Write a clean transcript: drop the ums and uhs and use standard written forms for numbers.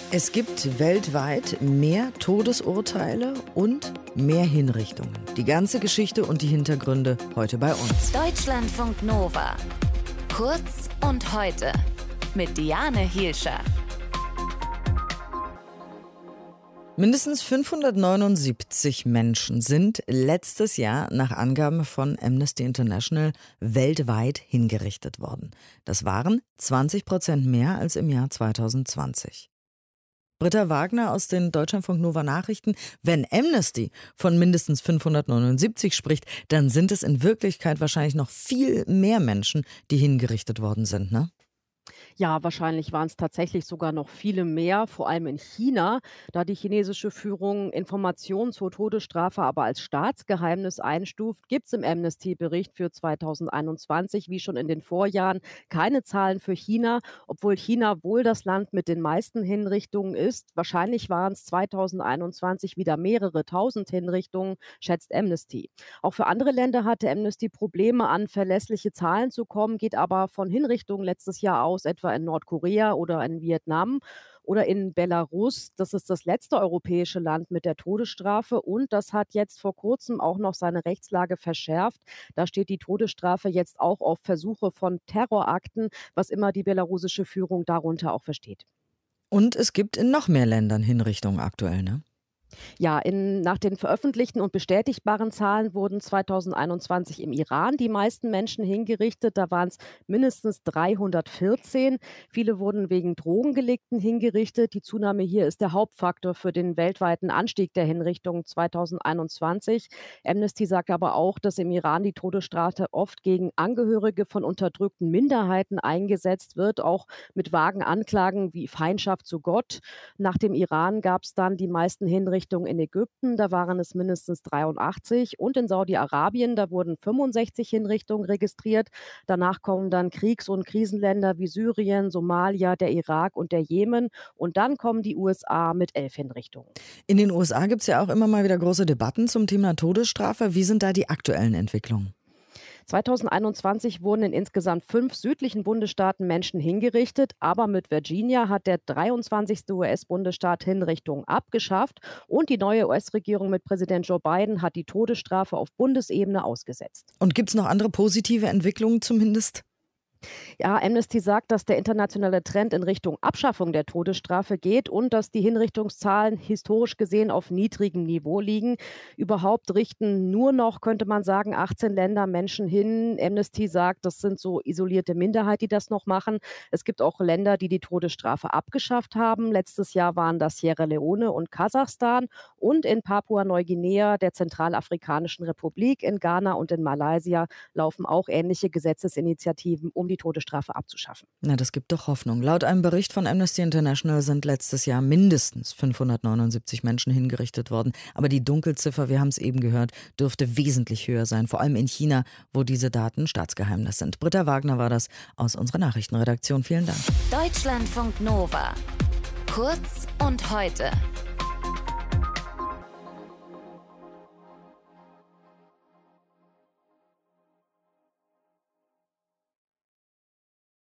Es gibt weltweit mehr Todesurteile und mehr Hinrichtungen. Die ganze Geschichte und die Hintergründe heute bei uns. Deutschlandfunk Nova. Kurz und heute mit Diane Hielscher. Mindestens 579 Menschen sind letztes Jahr nach Angaben von Amnesty International weltweit hingerichtet worden. Das waren 20% mehr als im Jahr 2020. Britta Wagner aus den Deutschlandfunk Nova Nachrichten. Wenn Amnesty von mindestens 579 spricht, dann sind es in Wirklichkeit wahrscheinlich noch viel mehr Menschen, die hingerichtet worden sind, ne? Ja, wahrscheinlich waren es tatsächlich sogar noch viele mehr, vor allem in China, da die chinesische Führung Informationen zur Todesstrafe aber als Staatsgeheimnis einstuft, gibt es im Amnesty-Bericht für 2021, wie schon in den Vorjahren, keine Zahlen für China, obwohl China wohl das Land mit den meisten Hinrichtungen ist. Wahrscheinlich waren es 2021 wieder mehrere tausend Hinrichtungen, schätzt Amnesty. Auch für andere Länder hatte Amnesty Probleme, an verlässliche Zahlen zu kommen, geht aber von Hinrichtungen letztes Jahr aus, etwa in Nordkorea oder in Vietnam oder in Belarus. Das ist das letzte europäische Land mit der Todesstrafe und das hat jetzt vor kurzem auch noch seine Rechtslage verschärft. Da steht die Todesstrafe jetzt auch auf Versuche von Terrorakten, was immer die belarussische Führung darunter auch versteht. Und es gibt in noch mehr Ländern Hinrichtungen aktuell, ne? Ja, nach den veröffentlichten und bestätigbaren Zahlen wurden 2021 im Iran die meisten Menschen hingerichtet. Da waren es mindestens 314. Viele wurden wegen Drogendelikten hingerichtet. Die Zunahme hier ist der Hauptfaktor für den weltweiten Anstieg der Hinrichtungen 2021. Amnesty sagt aber auch, dass im Iran die Todesstrafe oft gegen Angehörige von unterdrückten Minderheiten eingesetzt wird, auch mit vagen Anklagen wie Feindschaft zu Gott. Nach dem Iran gab es dann die meisten Hinrichtungen in Ägypten, da waren es mindestens 83 und in Saudi-Arabien, da wurden 65 Hinrichtungen registriert. Danach kommen dann Kriegs- und Krisenländer wie Syrien, Somalia, der Irak und der Jemen und dann kommen die USA mit 11 Hinrichtungen. In den USA gibt es ja auch immer mal wieder große Debatten zum Thema Todesstrafe. Wie sind da die aktuellen Entwicklungen? 2021 wurden in insgesamt 5 südlichen Bundesstaaten Menschen hingerichtet, aber mit Virginia hat der 23. US-Bundesstaat Hinrichtungen abgeschafft und die neue US-Regierung mit Präsident Joe Biden hat die Todesstrafe auf Bundesebene ausgesetzt. Und gibt es noch andere positive Entwicklungen zumindest? Ja, Amnesty sagt, dass der internationale Trend in Richtung Abschaffung der Todesstrafe geht und dass die Hinrichtungszahlen historisch gesehen auf niedrigem Niveau liegen. Überhaupt richten nur noch, könnte man sagen, 18 Länder Menschen hin. Amnesty sagt, das sind so isolierte Minderheiten, die das noch machen. Es gibt auch Länder, die die Todesstrafe abgeschafft haben. Letztes Jahr waren das Sierra Leone und Kasachstan und in Papua-Neuguinea, der Zentralafrikanischen Republik, in Ghana und in Malaysia laufen auch ähnliche Gesetzesinitiativen, um die Todesstrafe abzuschaffen. Na, das gibt doch Hoffnung. Laut einem Bericht von Amnesty International sind letztes Jahr mindestens 579 Menschen hingerichtet worden. Aber die Dunkelziffer, wir haben es eben gehört, dürfte wesentlich höher sein. Vor allem in China, wo diese Daten Staatsgeheimnis sind. Britta Wagner war das aus unserer Nachrichtenredaktion. Vielen Dank. Deutschlandfunk Nova. Kurz und heute.